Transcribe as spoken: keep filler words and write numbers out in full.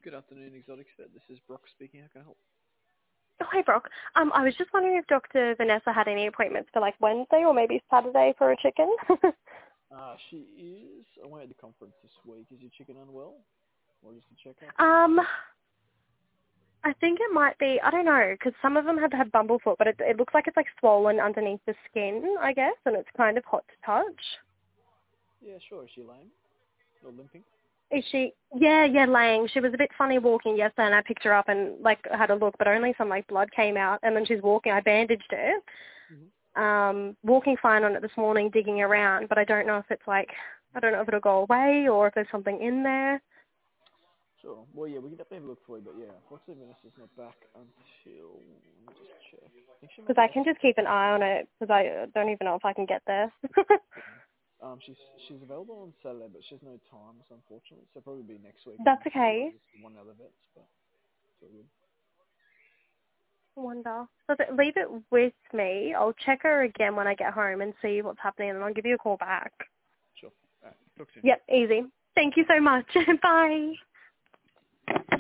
Good afternoon, Exotic Vet. This is Brock speaking. How can I help? Oh, hi, Brock. Um, I was just wondering if Doctor Vanessa had any appointments for like Wednesday or maybe Saturday for a chicken. Uh, she is away at the conference this week. Is your chicken unwell? Or just a checkup? um, I think it might be. I don't know because some of them have had bumblefoot, but it, it looks like it's like swollen underneath the skin, I guess, and it's kind of hot to touch. Yeah, sure. Is she lame? Or limping? Is she? Yeah, yeah, laying. She was a bit funny walking yesterday, and I picked her up and like had a look, but only some like blood came out, and then she's walking. I bandaged her. Mm-hmm. Um, walking fine on it this morning, digging around, but I don't know if it's like I don't know if it'll go away or if there's something in there. Sure. Well, yeah, we can definitely have a look for you, but yeah, unfortunately Vanessa's not back until... Let me just check. I think she might Because be I off. can just keep an eye on it because I uh, don't even know if I can get there. Um, she's she's available on Saturday, but she has no times, unfortunately. So probably be next week That's when she's got okay. just one other vets, but it's all good. I wonder. So th- leave it with me. I'll check her again when I get home and see what's happening, and I'll give you a call back. Sure. All right. Talk soon. Yep, easy. Thank you so much. Bye.